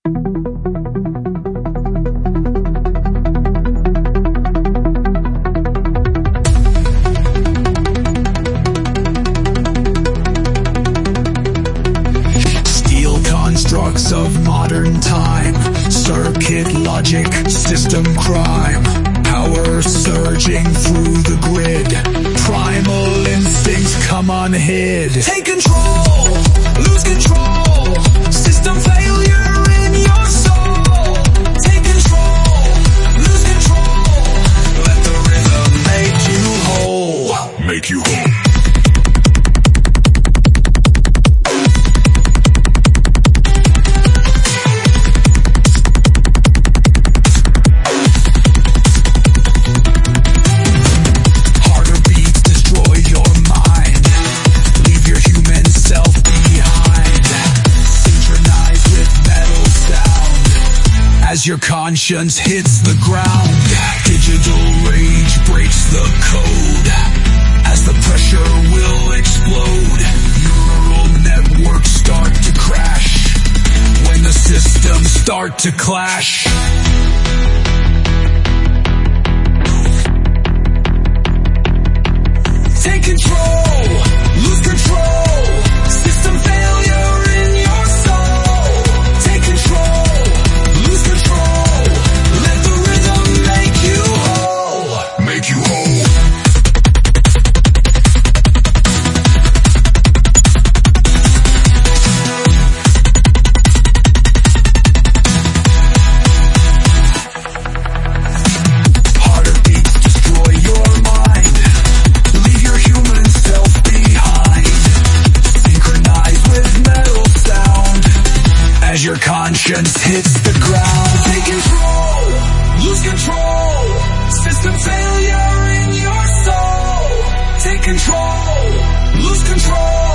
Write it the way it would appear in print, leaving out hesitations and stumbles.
Constructs of modern time, circuit logic, system crime, power surging through the grid, primal instincts come unhid. Take control, lose control, system failure in your soul. Take control, lose control, let the rhythm make you whole. Make you whole. As your conscience hits the ground, digital rage breaks the code. As the pressure will explode, neural networks start to crash. When the systems start to clash, take control, lose control, system failure in your soul. Take control, lose control, let the rhythm make you whole. Make you whole. Harder beats destroy your mind. Leave your human self behind. Synchronize with metal sound. As your conscience hits the ground, take control, lose control, system failure in your soul. Take control, lose control.